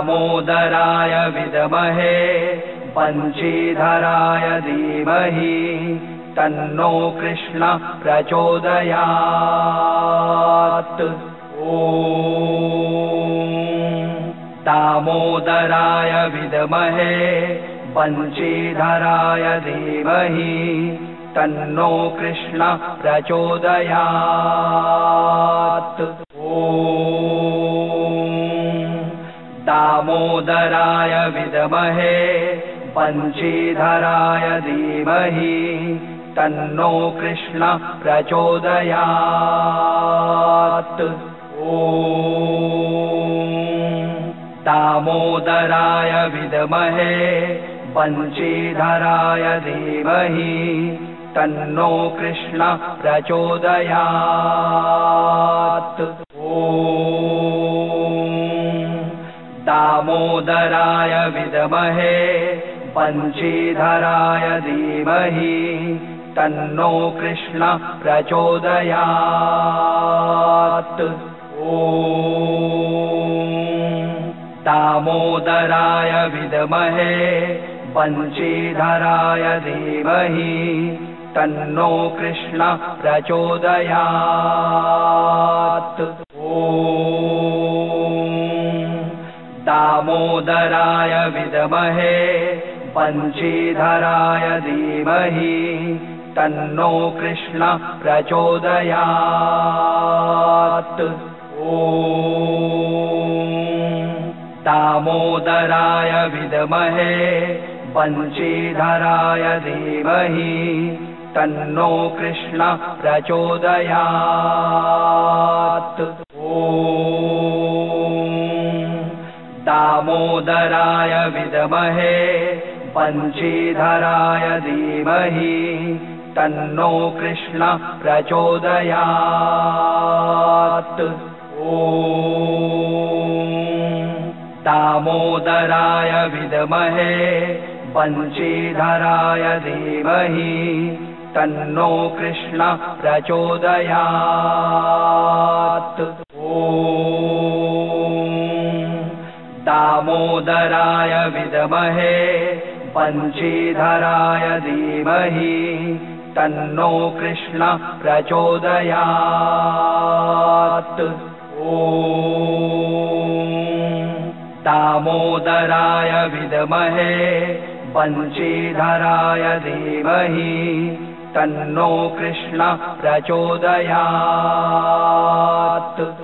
दामोदराय विद्महे वंशीधराय धीमहि तन्नो कृष्ण प्रचोदयात्। दामोदराय विद्महे वंशीधराय धीमहि तन्नो कृष्ण प्रचोदयात्। दामोदराय विद्महे वंशीधराय धीमहि तन्नो कृष्ण प्रचोदयात्। दामोदराय विद्महे वंशीधराय धीमहि तन्नो कृष्ण प्रचोदयात्। दामोदराय विद्महे वंशीधराय धीमहि तन्नो कृष्ण प्रचोदयात्। दामोदराय विद्महे वंशीधराय धीमहि तन्नो कृष्ण प्रचोदयात्। दामोदराय विद्महे वंशीधराय धीमहि तन्नो कृष्ण प्रचोदयात्। दामोदराय विद्महे वंशीधराय धीमहि तन्नो कृष्ण प्रचोदयात्। दामोदराय विद्महे वंशीधराय धीमहि तन्नो कृष्ण प्रचोदयात्। दामोदराय विद्महे वंशीधराय धीमहि तन्नो कृष्ण प्रचोदयात्। दामोदराय विद्महे वंशीधराय धीमहि तन्नो कृष्ण प्रचोदयात्। दामोदराय विद्महे वंशीधराय धीमहि तन्नो कृष्ण प्रचोदयात्।